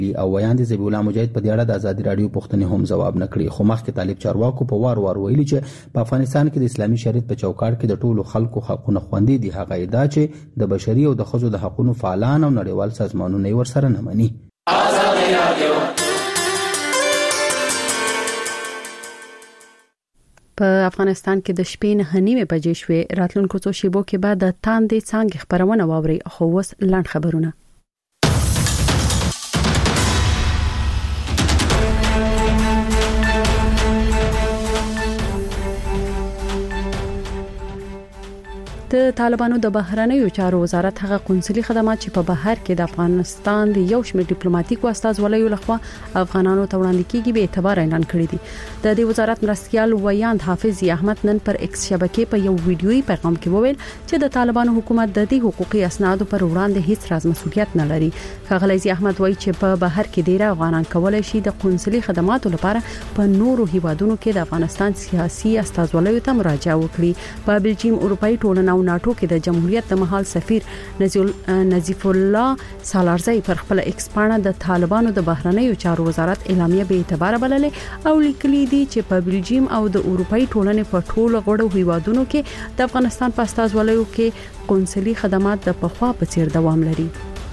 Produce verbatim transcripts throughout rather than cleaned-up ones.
او ویاند ذبیح الله مجاهد په دې اړه د ازادي رادیو پوښتنې هم ځواب نه کړی. خو مخکې طالب چارواکو په وار وار ویلي چې په افغانستان کې د اسلامي شریعت په چوکاټ کې د ټولو خلکو حقونه خوندي دي. هغه ادعا چې د بشري او د ښځو د حقوقو فعالان او نړیوال سازمانونه یې ورسره نه مني. په افغانستان کې د شپې نه نیمه بجې شوې. راتلونکو څو شیبو کې بعد د تاندې څنګه خبرونه واوري. خو اوس لاند خبرونه. د طالبانو د بهرنیو چارو وزارت هغه قونسلي خدمات چې په بهر کې د افغانستان د یو شمېر ډیپلوماټیک استازولیو لخوا افغانانو ته وړاندې کیږي به اعتبار اعلان کړی دی. د دې وزارت مرستيال ویاند حافظ احمد نن پر ایکس شبکې په یو ویډیويي پیغام کې وویل چې د طالبانو حکومت د دې حقوقي اسنادو پر وړاندې هیڅ راز مسؤلیت نه لري. ښاغلی احمد وایي چې په بهر کې ډیر افغانان کولای شي د قونسلي خدماتو لپاره په نورو هیوادونو کې د افغانستان سیاسي استازولیو ته مراجعه وکړي. په بلجیم اروپאי ټولنه ناتو کې د جمهوریت د محل سفیر نظیف الله سالارزی پر خپل ایکس پاڼه د طالبانو د بهرنیو چارو وزارت اعلامیه به اعتبار بللې او لیکلي دي چې په بلجیم او د اروپאי ټولنې په ټولو غړو هیوادونو کې د افغانستان په استازولیو کې قونسلي خدمات د پخوا په څیر دوام لري.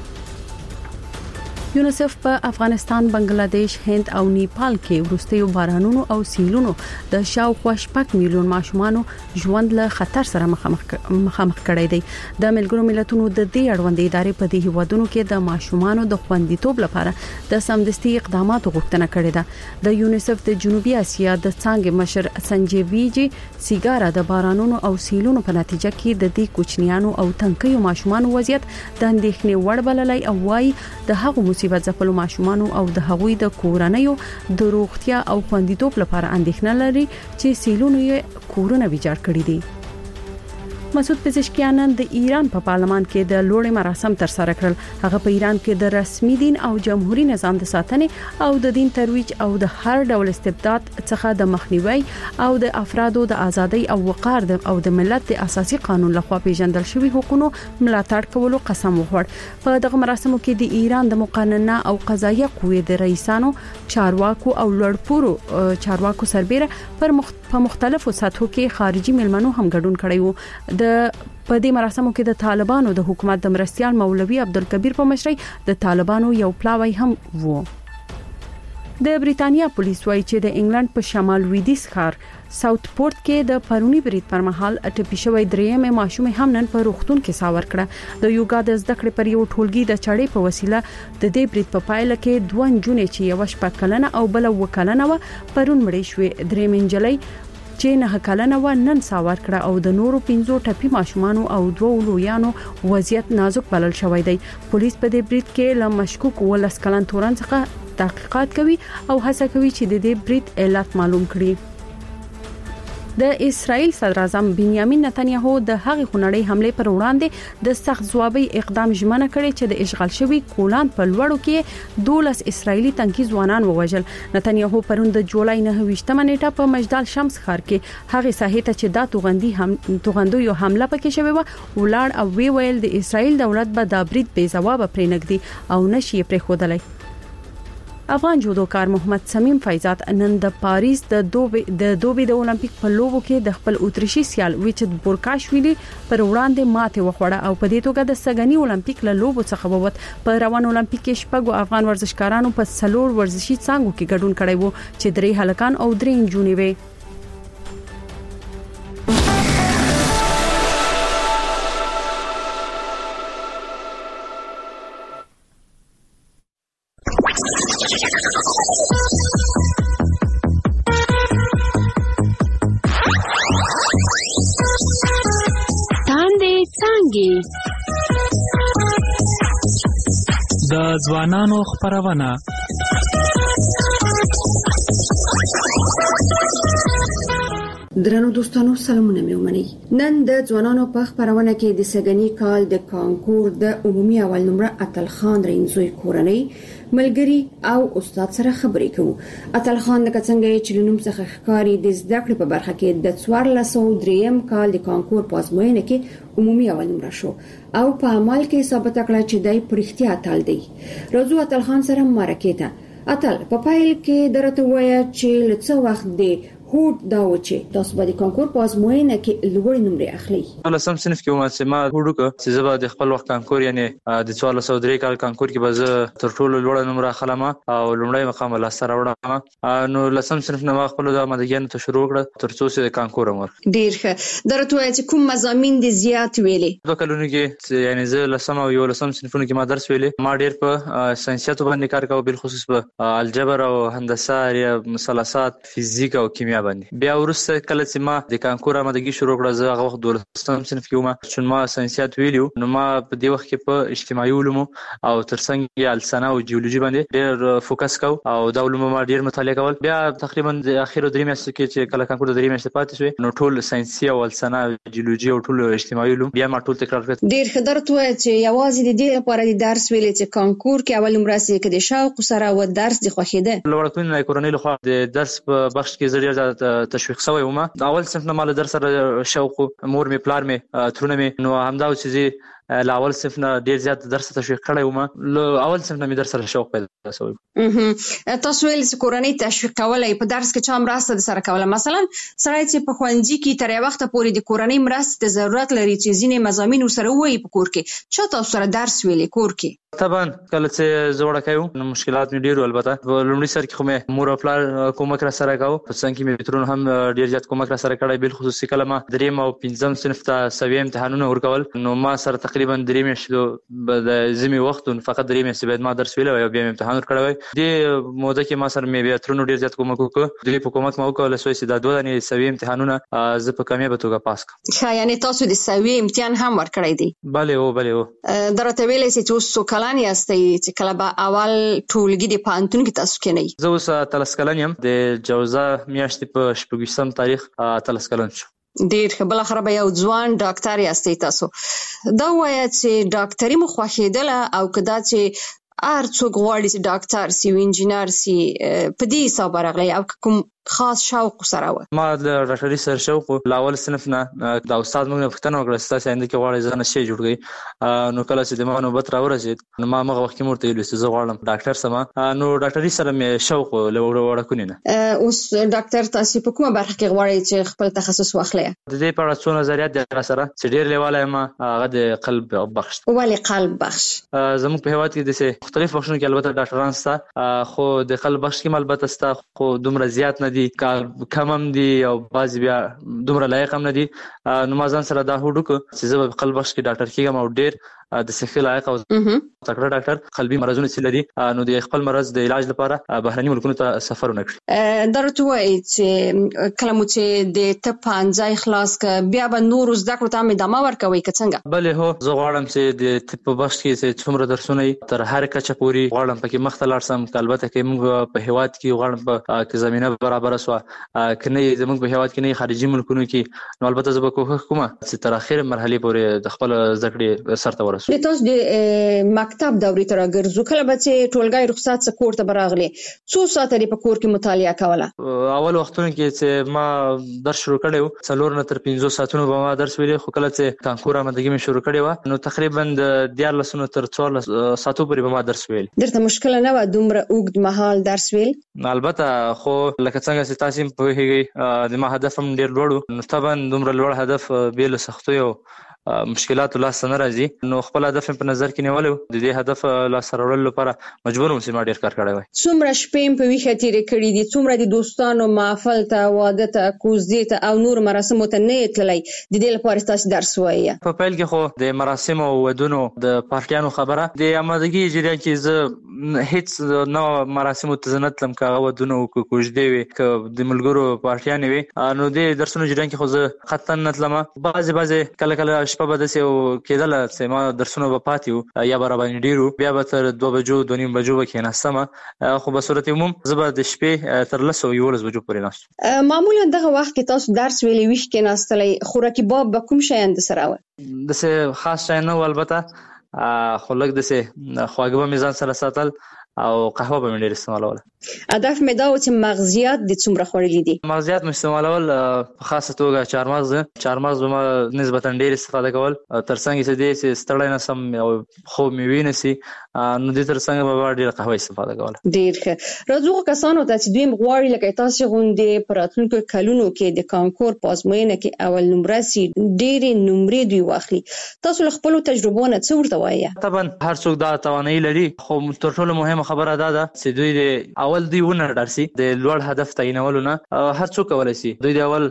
یونیسف په افغانستان، بنگلاديش، هند او نیپال کې ورستیو بارانونو او سیلونو د شاوخوا شپږ میلیون ماشومانو ژوند له خطر سره مخامخ مخامخ کړی دی. د ملګرو ملتونو د دې اړوند ادارې په دې هیوادونو کې د ماشومانو د خوندیتوب لپاره د سمدستي اقداماتو غوښتنه کړې ده. د یونیسف د جنوبي اسیا د څنګه مشر سنجیویجی سیګارا د بارانونو او سیلونو په نتیجه کې د دې کوچنیانو او تنکیو ماشومانو وضعیت د اندېښنې وړ بللی او وايي د هغو مصیبت ځپلو ماشومانو او د هغوی د کورنیو د روغتیا او خوندیتوب لپاره اندېښنه لري چې سیلونو یې کورونه ویجاړ کړي دي. مسعود پزشکیان د ایران په پارلمان کې د لوړې مراسم تر سره کړل. هغه په ایران کې د رسمي دین او جمهوریت نظام د ساتنې او د دین ترویج او د هر ډول استبداد څخه د مخنیوي او د افرادو د ازادۍ او وقار او د ملت د اساسي قانون لخوا پیژندل شوی حقوقو ملاتړ کولو قسم وخوړ. په دغه مراسمو کې د ایران د مقننه او قضایه قوې د رئیسانو، چارواکو او لوړپوړو چارواکو سربېره پر مخ په مختلفو سطحو کې خارجي ملمنو هم ګډون کړی وو. د په دې مراسمو کې د طالبانو د حکومت د مرستيال مولوي عبدالکبیر په مشرۍ د طالبانو یو پلاوی هم وو. د بریتانیا پولیس وایي چې د انګلند په شمال لویدیځ ښار ساوث پورت کې د پرونی برید پر مهال اټپی شوی درېمه ماشومه هم نن په روغتون کې ساور کړه. د یوګا د زده کړې پر یو ټولګي د چړې په وسیله د دې برید په پایله کې دوه نجونې چې یو شپږ کلنه او بل یو کلنه و پرون مړې شوې. درېمه نجلۍ چې نه کلنه و نن ساور کړه او د نورو پنځو ټپي ماشومانو او دوه لویانو وضعیت نازک بلل شوی دی. پولیس په دې برید کې له مشکوک ولس کلن تورن څخه تحقیقات کوي او هڅه کوي چې د دې برید علت معلوم کړي. د اسرائیل صدر اعظم بنیامین نتنیاهو د هغې خونړۍ حمله پر وړاندې د سخت ځوابي اقدام ژمنه کړې چې د اشغال شوی کولان په لوړو کې دولس اسرائیلي تنکي ځوانان ووژل. نتنیاهو پرون د جولای نهه ویشتمه نیټه په مجدل شمس ښار کې هغه ساحې ته چې دا توغندي هم توغندو یو حمله پکې شوی و ولاړ او وی ویل د اسرائیل دولت به دا برید بې ځواب پرې نګدي او نشي پرې خودلای. افغان جودوکار محمد سمیم فیضات نن د پاریس د دوبي د دوبي د اولمپیک په لوبو کې د خپل اتریشي سیال ویچت بورکاشویلی پر وړاندې ماته وخوړه او په دې توګه د سګنی اولمپیک له لوبو څخه ووت. په روان اولمپیک کې شپږ افغان ورزشکارانو په څلور ورزشي څانګو کې ګډون کړی وو چې درې هلکان او درې نجونې وې. د ځوانانو خبرونه درنو دوستانو سلامونه مې ومنئ. نن د ځوانانو په خبرونه کې د سګنی کال د کانکور د عمومي اول نمره اتل خان رینزوی کورنۍ ملګری او استاد سره خبرې کوو. اتل خان د کڅنګ چې لنوم څخه ښکاری د زده کړې په برخه کې د څوارلس سوه دریم کال د کانکور په ازموینه کې عمومي اول نمره شو او په عمل کې ثابت کړه چې دای پرختیا اتل دی. راځو اتل خان سره مرکه ته. اتل په پایل کې درته وایي چې لڅ وخت دی هوډ دا و چې تاسو به د کانکور په ازموینه کې لوړ نمرې اخلي. لسم صنف کې ومه چې ما هوډ وکړ چې زه به د خپل وخت کانکور یعنی د څوارلس سوه درې کال کانکور کې به زه تر ټولو لوړه نمره اخلم او لومړی مقام لاسته راوړم. نو لسم صنف نه ما خپل د آمادګیانو ته شروع کړه تر څو چې د کانکور عمر. ډیر ښه. درته وایي چې کوم مضامین دي زیات ویلې؟ دوه کلونو کې یعنی زه لسم او یو لسم صنفونو کې ما درس ویلې. ما ډیر په ساینسیاتو باندې کار کاوه، بالخصوص په الجبر او هندسه یا مثلثات، فزیک او کیمیا باندې. بیا ورسته کله چې ما د کانکور آمادګي شروع کړه زه هغه وخت دولسم صنف کې وم، چې ما ساینسیات ویلو نو ما په دې وخت کې په اجتماعي علومو او ترڅنګ یې السنه او جیولوژي باندې ډېر فوکس کاو او دا علوم ما ډېر مطالعه کول. بیا تقریبا د اخیرو درې میاشتو کې چې کله کانکور د درې میاشتې پاتې شوې نو ټول ساینسي او السنه جیولوژي او ټول اجتماعي علوم بیا ما ټول تکرار کړ. ډېر ښه. درته وایي چې یوازې د دې لپاره د درس ویلې چې کانکور کې اول نمره سي کې د شوق سره و درس د خوښیده. لوړکونی کورنۍ لخوا د درس په بخش کې زړه زیات تشویق شوی وم. اول صنف نه مال درس سره شوق، مور می پلار می ترونه می نو همدا چې لا اول صنف نه ډیر زیات درس تشویق کړی وم. اول صنف نه می درس سره شوق پیدا شوی. اها تاسو ویل چې کورنۍ تشویق کولای په درس کې چا مرسته سره کوله؟ مثلا سره چې په خوندې کې تر وخت پورې د کورنۍ مرسته د ضرورت لري چې ځینې مضامین سره وایي په کور کې چې تاسو سره درس ویلې کور کې؟ طبعا کله چې زوړه کایو نو مشکلات می ډیرو، البته په لومړي سر کې خو مې مور او پلار کومک را سره کاوه، په څنګه کې مې ترونه هم ډیر زیات کومک را سره کړی. بل خصوصي کله ما دریم او پنځم صنف ته سوي امتحانونه ورکول نو ما سره تقریبا درې میاشتې د زمي وخت فقط درې میاشتې بعد ما درس ویل او بیا امتحان ورکړی. د موده کې ما سره مې بیا ترونه ډیر زیات کومک وکړ. د په کومک ما وکړل چې دا دوه دنې سوي امتحانونه زه په کامیاب توګه پاس کړم. ښه، یعنی تاسو د سوي امتحان هم ورکړی دی؟ بله او بله او. درته ویلې چې اوس څو کلن یاستئ چې کله به اول ټولګي د پوهنتون کې تاسو کېنئ؟ زه اوس اتلس کلن یم. د جوزا میاشتې په شپږویشتم تاریخ اتلس کلن شو. ډیر ښه. بل اخر به یو ځوان ډاکټر یاستئ تاسو. دا وایي چې ډاکټري مو خوښېدله او کدا چې هر څوک غواړي چې ډاکټر سي او انجینر سي په دې حساب راغلی او کوم خاص شوق سره و؟ ما د ډاکټري سره شوق لا اول صنف نه دا استاد موږ پښتنه وکړه چې تاسو آینده کې غواړئ ځان شي جوړ کړئ. نو کله چې د ما نوبت راورسید نو ما هغه وخت کې مرته ویل چې زه غواړم ډاکټر سم. نو ډاکټري سره مې شوق لوړ وړکونی نه. اوس ډاکټر تاسو په کومه برخه کې غواړئ چې خپل تخصص واخلئ؟ د دې په اړه څو نظریات دي سره چې ډیر لیواله ما هغه د قلب بخش. ولې قلب بخش؟ زموږ په هیواد کې د مختلف بخشونو کې البته ډاکټران سته، خو د قلب بخش کې البته سته خو دومره زیات نه دي، کم هم دي او بعضی بیا دومره لایق هم نه دي. نو ما ځان سره دا هوډ وکړ چې زه په قلب بخش کې ډاکټر کېږم او ډیر د صحي لایق او تکړه ډاکټر قلبي مرزونه چې لري نو د خپل مرز د علاج لپاره بهرني ملکونو ته سفر ونه کړي. درته وایي چې کله مو چې د طب پانځای خلاص ک بیا به نور زده کړو ته ادامه ورکوي که څنګه؟ بله هو، زه غواړم چې د طب په بخش کې چې څومره درسونه تر هر کچه پورې غواړم پکې مخ ته لاړ سم. البته کې موږ په هیواد کې غواړم په زمينه برابر سو کنه زموږ په هیواد کې نه خارجي ملکونو کې نو البته زه به کوښښ کوم چې تر اخر مرحله پورې د خپل زده کړې سرته ورسوم. تاسو د مکتب دورې تر راګرځو کله به چې ټولګي رخصت څخه کور ته براغلي څو ساعته په کور کې مطالعه کوله؟ اول وختونه کې چې ما درس شروع کړو څلور نه تر پنځه ساعتونو به ما درس ویلې، خو کله چې کانکور آمادګي مې شروع کړې و نو تقریبا د دیارلس نه تر څوارلس ساعتو پورې به ما درس ویل. درته مشکل نه و دومره اوږد مهال درس ویل؟ البته خو لکه څنګه چې تاسو په هیګي د ما هدف هم ډیر لوړ نو طبعا دومره لوړ هدف به له سختیو مشکلات لاس نه راځي نو خپل هدف په نظر کې نیولو د دې هدف لاس راوړلو لپاره مجبور وم چې ما ډیر کار کړی وای. څومره شپې په ویښه تیرې کړې دي؟ څومره د دوستانو محفل ته، واده ته، کوزدې ته او نور مراسمو ته نه تللی د دې لپاره تاسو درس وایي؟ په پیل کې خو د مراسم او ودونو د پارټیانو خبره د آمادګي جریان کې زه هیڅ نو مراسمو ته نه تلم، کاغه ودونو او کوزدې وي ک د ملګرو پارټیان وي نو د درسونو جریان کې خو زه خطا نه تلم. بعضي بعضي کله کله شپه به داسې کېدله چې ما درسونه به پاتې وو یا به راباندې ډېر وو، بیا به تر دوه بجو دوه نیم بجو به کېناستم، خو په صورت عموم زه به د شپې تر لس او یولس بجو پورې ناست. معمولا دغه وخت کې تاسو درس ویلې ویښ کېناستلی، خوراکي باب به کوم شیان درسره وه؟ داسې خاص شی نه و البته، خو لږ داسې خواږه به مې ځان سره ساتل او قهوه به ډیر استعمالول. هدف مې دا و چې مغزیات د څومره خوړلې دي؟ مغزیات مې استعمالول په خاصه توګه چارمغز چارمغز به ما نسبتا ډیر استفاده کول، ترڅنګ چې دې چې ستړی نه سم او خوب مې ویني سي نو دې ترڅنګ به ډیر قهوه استفاده کول. ډیر ښه. راځو کسانو ته چې دوی غواړي لکه تاسو غونډې په راتلونکو کلونو کې د کانکور په ازموینه کې اول نمره سي، ډېرې نمرې دوی واخلي، تاسو له خپل تجربو نه څه ورته وایي؟ طبعا هر څوک دا توانایي لري، خو تر ټولو مهمه خبره دا ده چې دوی د اول دوی ونه درسي د لوړ هدف تعینولو نه هر څوک کولای شي. دوی د اول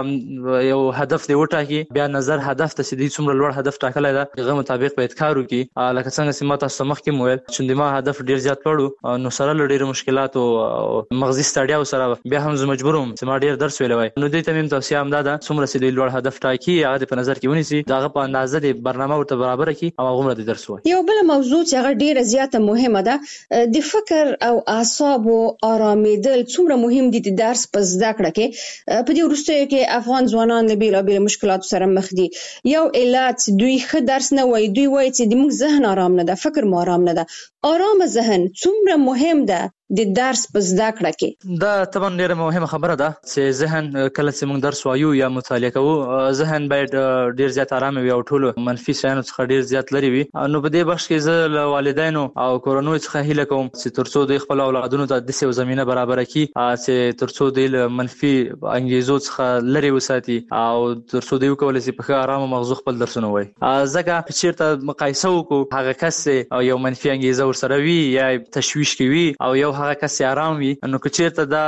دا یو هدف دی وټاکي، بیا نظر هدف ته چې دوی څومره لوړ هدف ټاکلی ده هغه مطابق باید کار وکړي. لکه څنګه چې ما تاسو مخکې مویل چې ما هدف ډیر زیات لوړ نو سره له ډیرو مشکلاتو مغزي ستړیا سره بیا هم زه مجبور وم چې ما ډیر درس ویلی وای. نو دوی ته مې توصیه هم دا ده څومره چې دوی لوړ هدف ټاکي هغه په نظر کې ونیسي، د هغه په اندازه د برنامه ورته برابر کړي او هغومره د درس وایي. یو بل موضوع چې هغه ډیره زیاته مهمه ده د فکر او اعصابو آرامېدل څومره مهم دي د درس په زده کړه کې. په دې وروستیو کې افغان ځوانان له بېلابېلو مشکلاتو سره مخ دي. یو علت دوی ښه درس نه وایي، دوی وایي چې زموږ ذهن آرام نه ده، فکر مو آرام نه ده. آرام ذهن څومره مهم ده د درس په زده کړه کې؟ دا طبعا ډیره مهمه خبره ده چې ذهن کله چې موږ درس وایو یا مطالعه کوو ذهن باید ډیر زیات آرام وي او ټولو منفي شیانو څخه ډیر زیات لري وي. نو په دې بخش کې زه له والدینو او کورنیو څخه هیله کوم چې ترڅو د خپل اولادونو ته داسې زمينه برابر کړي چې ترڅو د منفي انګیزو څخه لري وساتي او ترڅو دوی وکولای شي په آرام مغزو خپل درسونه وایي. ځکه چیرته مقایسه وکړو هغه کس یو منفي انګیزه ورسره وي یا تشویش کوي او یو هغه کس آرام وي، نو که چیرته دا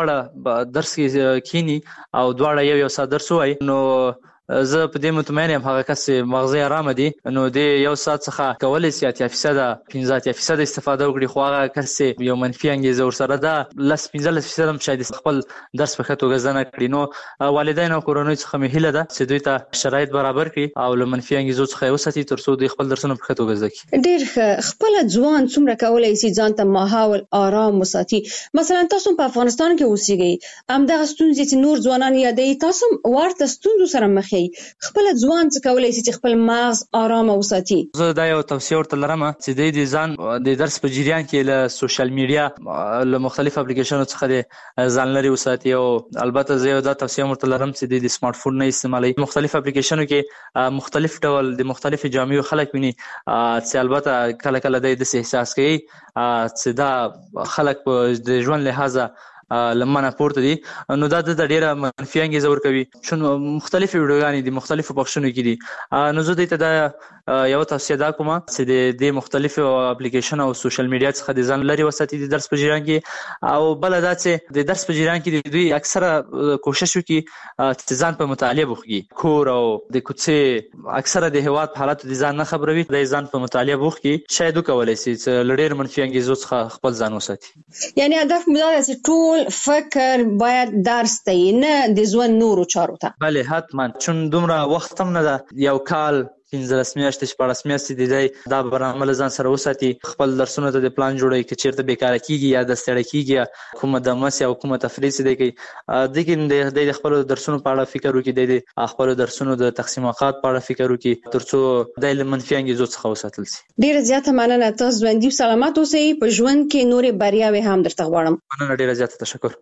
دواړه درس کې کینی او دواړه یو یو ساده درس وایي نو زه په دې مطمئن یم هغه کس مغزي آرام دي نو د یو ساعت څخه کولای شي اتیا فیصد پنځه فیصد استفاده وکړي، خو هغه کس یو منفي انګیزه ورسره ده لس پنځه فیصد هم شاید خپل درس په ښه توګه زده نه کړي. نو والدین او کورنیو څخه مې هیله ده چې دوی ته شرایط برابر کړي او له منفي انګیزو څخه یې وساتي ترڅو دوی خپل درسونه په ښه توګه زده کړي. ډېر ښه. خپل ځوان څومره کولای شي ځان ته ماحول آرام وساتي؟ مثلا تاسو په افغانستان کې اوسېږئ، همدغه ستونزې چې نور ځوانان یادوي تاسو ورته ستونزو سره مخ یې، خپل ځوان څه کولای شي چې خپل مغز آرام وساتي؟ زه دا یو توصیه ورته لرم چې د ځان د درس په جریان کې له سوشل میډیا له مختلف اپلیکیشنونو څخه د ځان لري وساتي. او البته زه یو دا توصیه ورته لرم چې د سمارټ فون نه استعمالي. مختلف اپلیکیشنونو کې مختلف ډول د مختلف جامعو خلک ویني چې البته کله کله د دې احساس کوي چې دا خلک په د ژوند لحاظه لمنه پورته دي، نو دا د ډیره منفي انګیزه ورکوي. چون مختلف ویډیوګانې دي مختلفو بخشونو کې دي، نو زه دې ته دا یو توصیه دا کوم چې د دې مختلفو اپلیکیشن او سوشل میډیا څخه د ځان لري وساتي د درس په جریان کې. او بل دا چې د درس په جریان کې دوی اکثره کوشش وکړي چې ځان په مطالعه بوخږي، کور او د کوڅې اکثره د هیواد په حالاتو د ځان نه خبروي، د ځان په مطالعه بوخږي، شاید وکولای شي چې لړیر منفي انګیزو څخه خپل ځان وساتي. یعنی هدف مو دا چې ټول فکر باید درس ته نه د ژوند نورو چارو ته؟ بله حتما، چون دومره وخت هم نه ده، یو کال پنځلس میاشتې شپاړس میاشتې د دی دا برنامه له ځان سره وساتي، خپل درسونو ته د پلان جوړوي که چیرته بیکاره کیږي یا د ستړی کیږي کومه دمس یا کومه تفریح چې دی کوي دغه د خپل درسونو په اړه فکر وکړي، د خپل درسونو د تقسیم اوقات په اړه فکر وکړي ترڅو د منفي انګیزو څخه وساتل شي. ډیره زیاته مننه، تاسو ژوندي سلامت اوسئ، په ژوند کې نورې بریاوې هم درته غواړم. مننه، ډیره زیاته تشکر.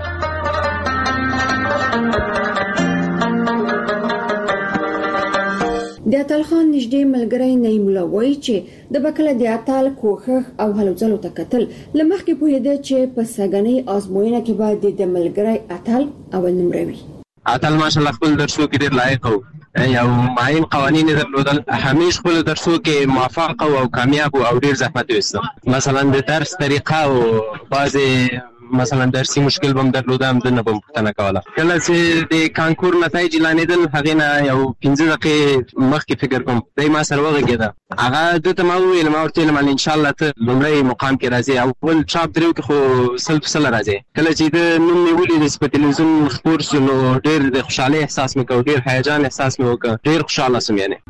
د اتل خان نږدې ملګری نعیم الله وایي چې د بکله د اتل کوښښ او هلو ځلو ته کتل لمخکې پوهېده چې په سږنۍ ازموینه کې باید د ملګری اتل اول نمره وي. اتل ماشاءالله خپل درسو کې ډېر لایق وو، یو معین قوانین درلودل، همیش خپل درسو کې موفق او کامیاب او ډېر زحمت وایست. مثلا د درس طریقه او بعضې مثلا درسي مشکل بم درلودم دنه بم پوښتنه کوله. کله چې د کانکور نتایج اعلانېدل هغې نه یو پنځه دقیقې مخکې فکر کوم دی ما سره وغږېده، هغه ده ته ما وویل، ما ورته ویل انشاءالله ته لومړی مقام کې راځې او بل چاپ دریو کې خو سل په سله راځې. کله چې د نوم مې ولید چې په تلویزیون خپور شو نو ډېر د خوشحالۍ احساس مې کوه، ډېر هیجان احساس مې وکړ، ډېر خوشحاله شوم. یعنې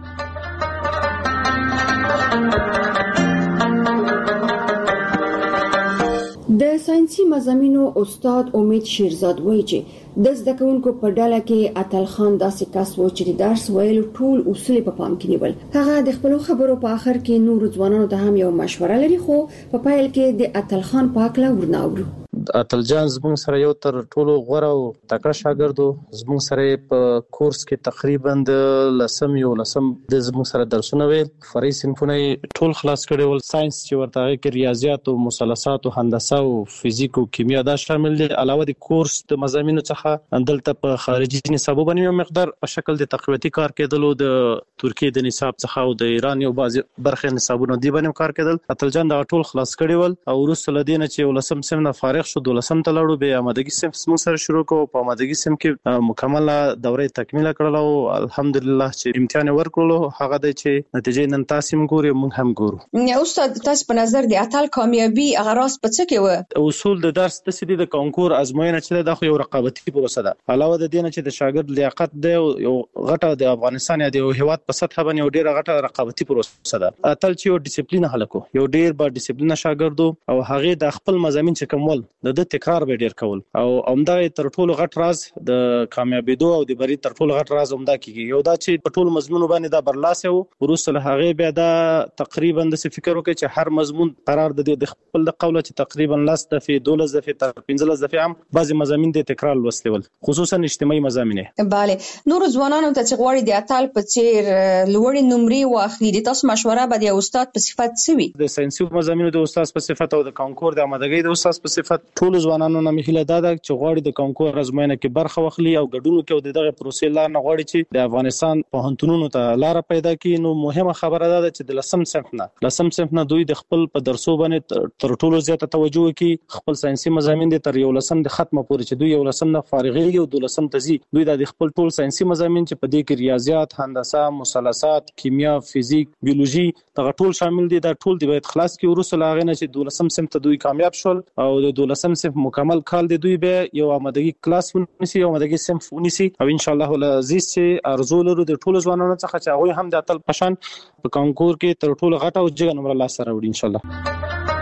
د ساينسي مضامینو استاد امید شیرزاد وایي چې د زده کوونکو په ډله کې اتل خان داسې کس و چې د درس ویلو ټول اصول په پام کې نیول. هغه د خپل خبرو په اخر کې نور ځوانانو ته هم یو مشوره لري، خو په پایل کې د اتل خان پاکله ورناوړو. اتل جان زموږ سره یو تر ټولو غوره او تکړه شاګرد و. زموږ سره په کورس کې تقریبا د لسم یو لسم د زموږ سره درسونه ویل. فرعي صنفونه ټول خلاص کړي ول. ساينس چې ورته کې ریاضیات او مثلثات او هندسه او فزیک او کیمیا دا شامل دي. علاوه د کورس د مضامینو څخه دلته په خارجي نصابو باندې یو مقدار په شکل د تقویتي کار کېدلو د ترکیه د نصاب څخه او د ایران یو بعض برخه نصابونو دی باندې کار کېدل. اتل جان دا ټول خلاص کړي ول او وروسته لدینه چې ولسم سم نه فارغ شو دولسم ته لاړو. به آمادګي سم سم سره شروع کوو. په آمادګي سم کې مکمله دوره تکمیل کړل او الحمدلله چې امتحان ورکړلو هغه د چې نتیجې نن تاسو هم ګوري موږ هم ګورو. یا استاد تاسو په نظر د اتل کامیابی هغه راز په څه کې و؟ اصول د درس د سدي د کانکور ازموینه چې د خو یو رقابتي پروسه ده. علاوه د دې نه چې د شاګرد لیاقت د یو غټه د افغانستان یا د هیواد په سطح باندې یو ډیره غټه رقابتي پروسه ده. اتل چې یو ډیسپلین هلکو یو ډیر با ډیسپلین شاګردو او هغه د خپل مضامین چې کومول د تکرار به ډیر کول او همدغه تر ټولو غټ راز د کامیابیدو او د بری تر ټولو غټ راز همدا کیږي. یو دا چې په ټولو مضمون باندې دا برلاسه وو ورسره له هغه بیا دا تقریبا د فکر وکړي چې هر مضمون قرار د خپل د قوله چې تقریبا لاس دفعه دولس دفعه تر پنځلس دفعه هم بعضي مضامین د تکرار لوستل خصوصا اجتماعي مضامین. bale نور ځوانانو ته چې غواړي د اتل په څیر لوړې نمرې واخلي د تاسو مشوره به د استاد په صفت سوي؟ د ساينسي مضامینو د استاد په صفت او د کانکور د آمادګۍ د استاد په صفت ټول ځوانانو نه مخله دا ده چې غواړي د کانکور ازموینه کې برخه واخلي او ګډون کوي د دغه پروسې لار نه غواړي چې د افغانستان په هنتونونو ته لار پیدا کړي. نو مهمه خبره ده چې د لسم صنف نه لسم صنف نه دوی د خپل په درسو باندې تر ټولو زیاته توجه کوي. خپل ساينسي مضامین د تر یو لسم د ختمه پورې چې دوی یو لسم نه فارغيږي او د لسم تزي دوی د خپل ټول ساينسي مضامین چې په دې کې ریاضیات، هندسه، مثلثات، کیمیا، فزیک، بیولوژي دا ټول شامل دي. دا ټول د باید خلاص کې ورسره لاغې نه چې د لسم صنف ته دوی کامیاب شول او د لسم صنف مکمل کال د دوی به یو آمادګي کلاس ونیسي او آمادګي صنف ونیسي او ان شاء الله العزیز چې ارزو لرو د ټول ځوانانو څخه چې هغه هم د اتل پشان په کانکور کې تر ټولو غټه او جګه نمبر لاس سره وړي ان شاء الله.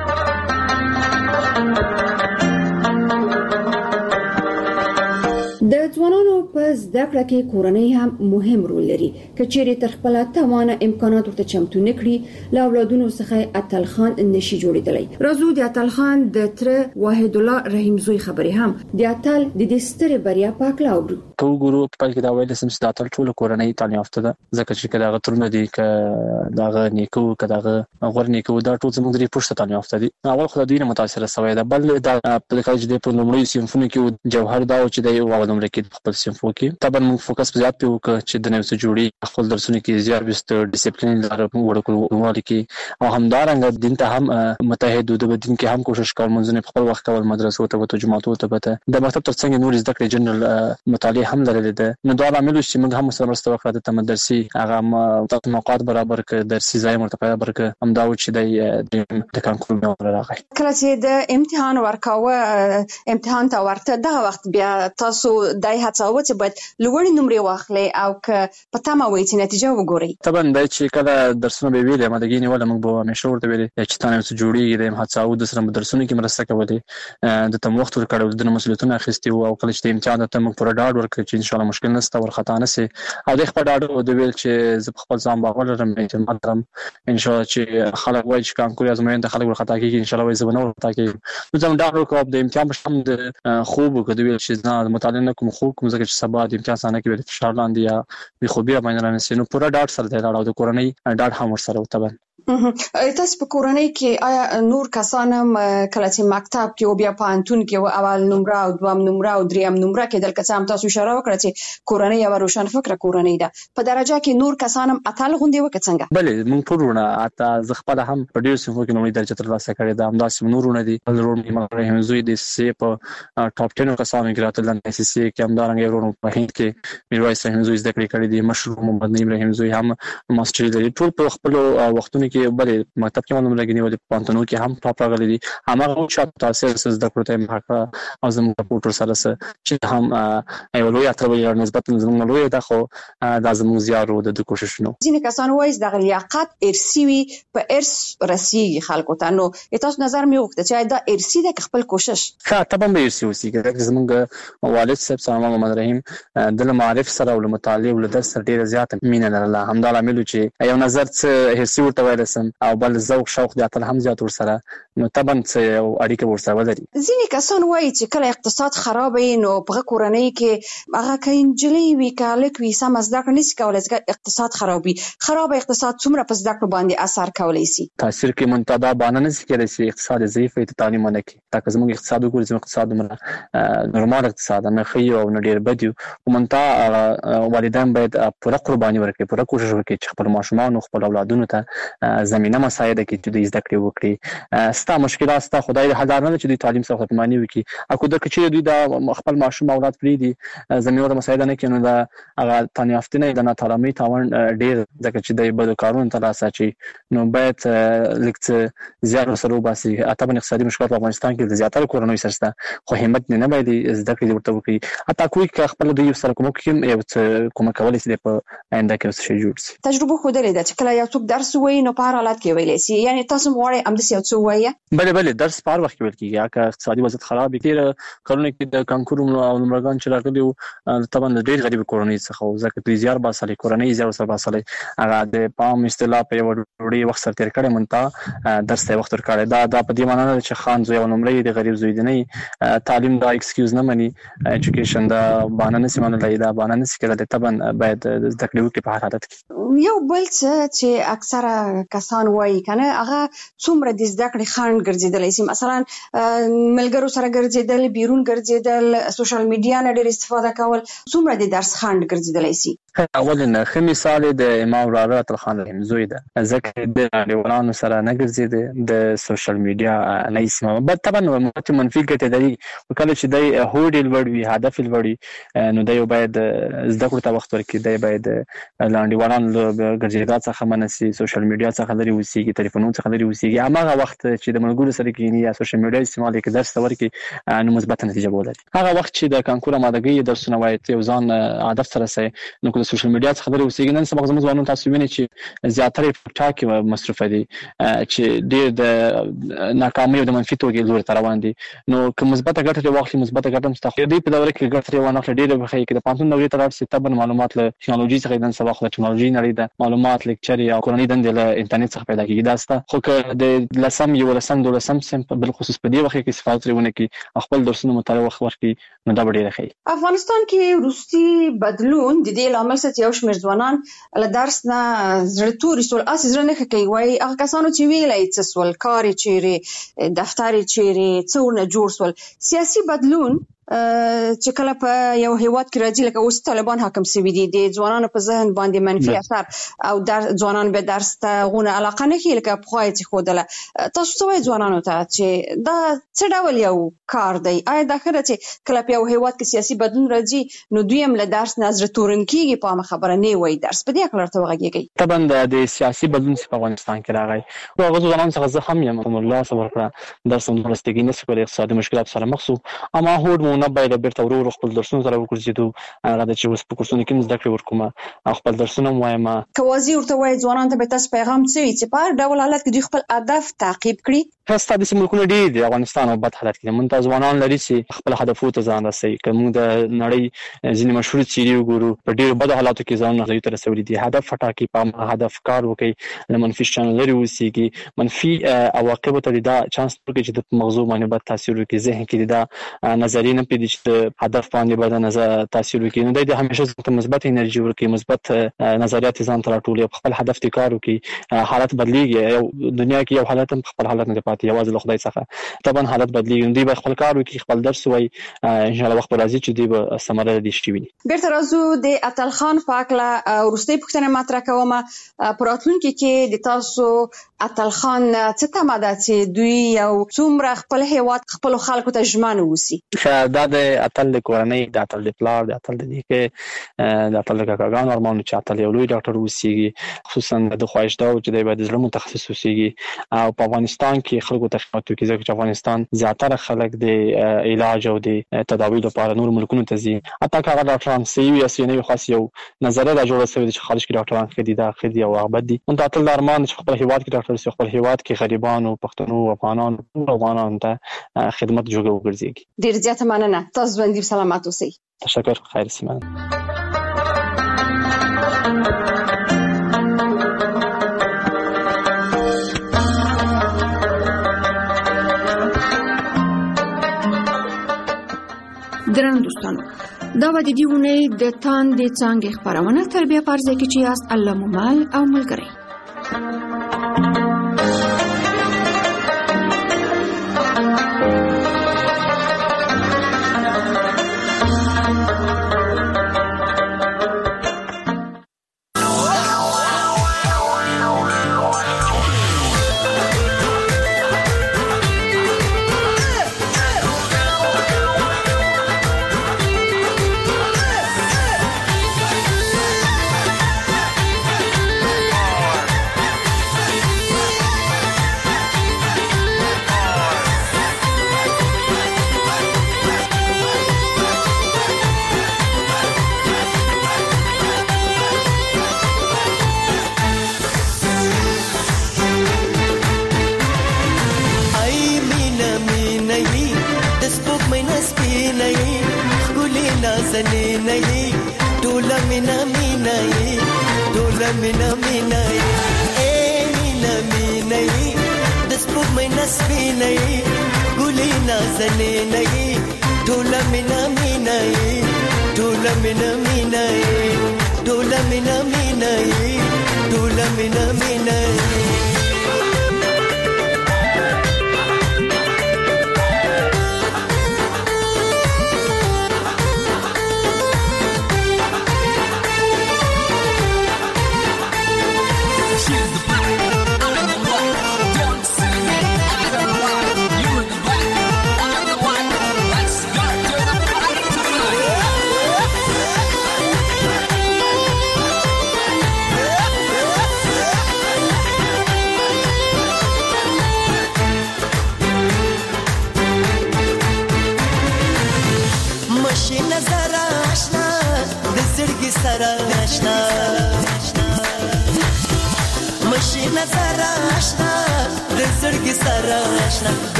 د ځوانانو په زده کړه کې کورنۍ هم مهم رول لري. کچېرې تر خپل توانه امکانات ورته چمتو نکړي له اولادونو څخه اتل خان نشي جوړېدلی. راځو د اتل خان د تر واحد الله رحیم زوی خبرې هم د اتل د دې سترې بریا پاکلا وګورو. کو ګورو په کې دا ویل سم چې د اتل ټول کورنۍ تعلیم یافته ده ځکه چې کله غترونه دي ک داغه نیکو کداغه غور نیکو دا ټول زموږ د پښتو تعلیم یافته دي. اول خو د دوی نه متاثر شوی ده بل دا په کال چې په لومړی سیمفوني کې جوهر دا او چې د یو غوډم کې خپل سیمفو کې طبعا موږ فوکس زیات پیو چې د نوې جوړي خپل درسونه کې زیات بست ډیسپلین لپاره موږ ورکول کې او همدارنګه دین ته هم متحد د دین کې هم کوشش کول منځونه خپل وخت کول مدرسو ته او جماعتو ته به د مکتب ترڅنګ نور زده کړې جنرال مطالعه هم لري ده. نو دا عامل چې موږ هم سره مرسته وکړه د تمدرسي هغه موقعات برابر ک درسي ځای مرتفع برابر ک هم دا و چې د د کانکور مې راغی. کله چې د امتحان ورکاوه امتحان ته ورته دا وخت بیا تاسو دای هڅاوه چې باید لوړ نمرې واخلي او ک پته ما وایي چې نتیجه وګوري. طبعا دا چې کله درسونه به ویلې مادګی نه ولا موږ به همیشه ورته ویلې چې تاسو څه جوړیږي د هڅاو د سره درسونه کې مرسته کولې د تم وخت ورکړو د مسؤلیتونو اخیستي او کله چې امتحان ته موږ پوره ډاډ ورکړ چې ان شاء الله مشکل نشته ورخطا نه سي او د خپل ډاډ د ویل چې زه خپل ځان باور لرم اعتماد لرم ان شاء الله چې خلک وایي چې کانکور ازموینه ته خلک ورخطا کیږي ان شاء الله وایي زه نه ورخطا کیږم. نو زم ډاډ ورکوم د امتحان په شم د خوب کده ویل چې زه مطالعه نه کوم خو کوم ځکه چې سبا د امتحان څنګه کې ویل فشار لاندې یا بي خوبي باندې نه سي نو پوره ډاډ سره دی راو د کورنۍ ډاډ هم ورسره وتبن. تاسو په کورنۍ کې آیا نور کسان هم کله چې مکتب کې او بیا پانتون کې اول نمره او دوام نمره او دریم نمره کې دل کسان تاسو اشاره وکړه چې کورنۍ او روشن فکر کورنۍ ده په درجه کې نور کسان هم اتل غوندي وکړه څنګه؟ بلې موږ ټولونه اته ز خپل هم په ډیر څه کې نومې درجه ترلاسه کړې ده همداسې نورونه دي ورونه مرهم زوی د سی په ټاپ دس کسانو کې راتل د اس سی کې همدارنګه ورونه په هند کې میرویس رحیم زوی زده کړې کړې دي مشروع محمد ابراهیم زوی هم ماستری لري ټول په خپل وختونو کې کې بلې مکتب کې معلومه لګنی ولې پانتونو کې هم ټاپ راغلي دي هغه شات تاثیر سز د کړو ته مخه او زموږ سپورټر سره سره چې هم یو لوی اترې نسبت زموږ لوی ده خو د زموږ زیارو د کوشش نو ځینې کسان وایي د لیاقت ارثي وي په ارث رسیږي خلکو ته نو تاسو نظر مې وکړه چې دا ارثي د خپل کوشش ښه طبعا به ارثي وسیږي زموږ والد صاحب سلام محمد رحیم د معرف سره او مطالعه او درس سره ډیره زیاته مینه لرله همدا عامل چې یو نظر څه ارثي ورته وایلسم او بل ذوق شوق د اتل هم زیات ور سره نو طبعا څه یو اړیکه ور سره ولري ځینې کسان وایي چې کله اقتصاد خراب وي نو په کورنۍ کې هغه کینجلې وی کالک وی سم زده کړې نشي کولای چې اقتصاد خراب وي خراب اقتصاد څومره په زده کړو باندې اثر کولی شي تاثیر کې منتدا باندې نه سکیږي چې اقتصاد ضعیف وي ته تعلیم نه کوي تاکه زموږ اقتصاد وګورئ زموږ اقتصاد مره نورمال اقتصاد نه خي او نه ډیر بدیو ومنتا والدین باید پوره قرباني ورکړي پوره کوشش وکړي چې خپل ماشومان او خپل اولادونو ته زمينه مساعده کړي چې د زده کړې وکړي ستا مشکلات ستا خدای دې هزار نه چې د تعلیم څخه ختمانی وکړي اكو د کچې دوی د خپل ماشوم اولاد پری دي زمينه مساعده نه کینو دا هغه تنیافتنه د نه تعلیمي تاوان ډیر ځکه چې د بده کارونه تر اساس چې نو باید لیکت زیات سره باسي اته په اقتصادي مشکلات په افغانستان کې د زیاتره کورونو سرسته خو همت نه باید زده کړې ورته وکړي اته کوی که خپل دوی سره کوم کې یو کوم کولای شي په آینده کې څه جوړ شي تجربه خو درې ده چې کله یو څوک درس وایي نو په هر حالت کې ویلی شي یعنی تاسو غواړئ ام د یو څه وایي بله بله درس په هر وخت کې ویل کېږي که اقتصادي وضعیت خراب وي تیر کارونه کې د کانکور او نمرګان چې راغلي وو طبعا د ډېر غریب کورنۍ څخه ځکه دوی زیار باسلې کورنۍ زیار سره باسلې هغه د پام اصطلاح په یو ډېر وخت سره تیر کړی مونته درس ته وخت ورکړی دا د په دې معنی نه چې خان زوی او نمرې د غریب زوی دی نه تعلیم دا ایکسکیوز نه مني ایجوکیشن دا بهانه نشي منلای دا بهانه نشي کېدای طبعا باید زده کړې وکړي په هر حالت کې یو بل څه چې اکثره کسان وایي کنه هغه څومره د زده کړې خنډ ګرځیدلی شي مثلا ملګرو سره ګرځیدل بیرون ګرځیدل سوشل میډیا نه ډېر استفاده کول څومره د درس خنډ ګرځیدلی شي اولنه ښه مثال د امام رابعه الخان رحیم زوی ده ځکه د نړیوالانو سره نه ګرځېده د سوشل میډیا نه اسمه بل طبعا منفي ګټې لري کله چې دی هوډ لوړ وي هدف لوړ وي نو دی باید زده کړو ته وخت ورکړي دی باید لاندېوالانو ګرځېدا څخه منسي سوشل میډیا څخه لري اوسېږي ټلیفونونو څخه لري اوسېږي هماغه وخت چې د ملګرو سره کېني یا سوشل میډیا استعمال کې درس ورکړي نو مثبت نتیجه ولري هغه وخت چې د کانکور آمادګۍ درسونه وایي یو ځان هدف سره سي نو د سوشل میډیا څخه لري اوسېږي نن سبا زموږ ځوانان تاسو وینئ چې زیاتره په ټاک کې مصرف دي چې ډېر د ناکامۍ او د منفي توګه لور ته روان دي نو که مثبت ګټه واخلي مثبت ګټه مستقیم دی په دوره کې ګټه ونه خلې ډېر بخښي کې د پانتون دوره ته راځي تبن معلومات له ټکنالوژي څخه نن سبا خو ټکنالوژي نړۍ د معلومات لیکچر یا کورنۍ دند له انټرنیټ څخه پیدا کیږي دا ست خو که د لسم یو لسم دوه لسم سم بل خصوص په دې وخت کې استفاده لرونه کې خپل درسونه مطالعه وخت ورکړي نو دا ډېر ښه افغانستان کې روسي بدلون د دې لامل څه یو شمېر ځوانان له درس نه زړه توري سول اس زړه نه کوي وای هغه کسانو چې ویلای څه سول کار چیرې دفتر چیرې څونه جوړ سول سیاسي بدلون چې کله په یو هیواد کې راځي لکه اوس طالبان حاکم شوي دي د ځوانانو په ذهن باندې منفي اثر او در ځوانان به درس ته غونه علاقه نه کوي لکه په خوای چې خودله تاسو څه وایي ځوانانو ته چې دا څه ډول یو کار دی آیا دا خبره چې کله په یو هیواد کې سیاسي بدلون راځي نو دوی هم له درس نظر تورن کیږي په خبره نه وایي درس په دې اړه ته وغږیږي طبعا د سیاسي بدلون په افغانستان کې راغی او هغه ځوانان څخه زه هم یم الله صبر کړه درس هم ورستګی نه سپور اقتصادي مشکلات سره مخ شو اما هوډ نه باید بیرته ورو خپل درسونه سره وکړو هغه د چې اوس په کورسونو کې زده کړې ورکوم خپل درسونه وایم کوازي ورته وایي ځوانان ته به تاسو پیغام څه چې په ډول حالت کې دوی خپل اهداف تعقیب کړي هسته د سیمونو ډېر د افغانستان او بد حالت کې مونږ ځوانان لري چې خپل هدفونو ته ځان رسوي کوم د نړۍ ځینې مشهور چیرې وګورو په ډېر بد حالاتو کې ځان نه ته رسولي دي هدف ټاکي په هدف کار وکړي له منفي شان لري اوسېږي منفي عواقب ته دا چانس ورکړي چې د موضوع باندې بد تاثیر وکړي ذهن کې دا نظریه نه پیدا چې هدف باندې بد نظر تاثیر وکړي نو د همیشه مثبت انرژي ورکړي مثبت نظریات ځان ته راټولي خپل هدف ته کار وکړي حالت بدلیږي یو دنیا کې یو حالت خپل حالت نه پاتې یوازې له خدای څخه طبعا حالت بدلیږي دوی به خپل کار وکړي خپل درس وایي ان شاء الله وخت راځي چې دوی به ثمره دي شي بیرته راځو د اتل خان پاکله ورستۍ پوښتنه مطرح کوم پراتلونکي کې د تاسو اتل خان څه تمه ده چې دوی یو څومره خپل هیواد خپل خلکو ته ژمن ووسی؟ دا د اتل د کورنۍ د اتل د پلار د اتل د نیکه د اتل د کاکاګانو ارمان چې اتل یو لوی ډاکټر ووسیږي، خصوصا د خواهش دا چې د زړه متخصص ووسیږي او په افغانستان کې خلکو ته خدمت وکړي، ځکه چې افغانستان زیاتره خلک د علاج او د تداوی لپاره نور ملکونو ته ځي. اته هغه ډاکټران سیوي یا سینې خاص یو نظریه دا جوړه شوې چې خارج کې ډاکټران خدي دا خدي او عبادت دي. نو اتل د ارمان چې خپل هیواد کې ډاکټر سي خپل هیواد کې غریبانو، پښتنو، افغانانو، ټول افغانانو ته خدمت جوړ وګرځي. ډیر زیاته مننه. تاسو باندې سلامات اوسئ. تشکر. خیر سیمان. درنو دوستانو، دا و د دې ونې د تان د څانګې خبرونه تربیه پرځه کې چې یاست الله مومال او ملګری.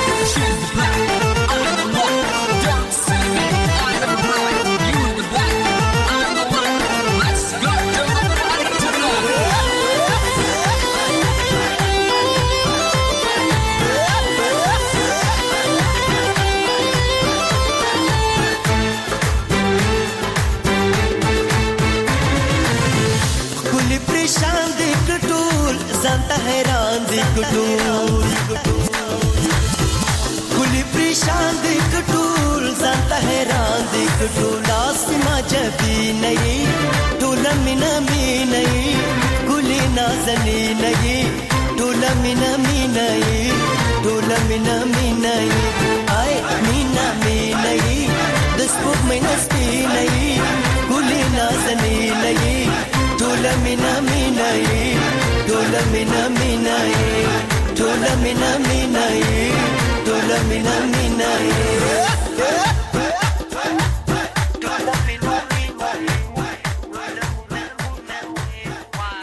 She's the black, I'm the white, don't see me, I'm the brown, you the black. پریشان دی کټول ځانته حیران دی کټول ګلی پریشان دی کټول ځانته حیران دی کټول اسما جبی نه ټول مینا مینا ګلی نازنی نه ټول مینا مینا ټول مینا مینا آی مینا مینا د سپوږ مینا سپینه ګلی نازنی نه ټول مینا مینا ټول مینا مینا ټول مینا مینا ټول مینا مینا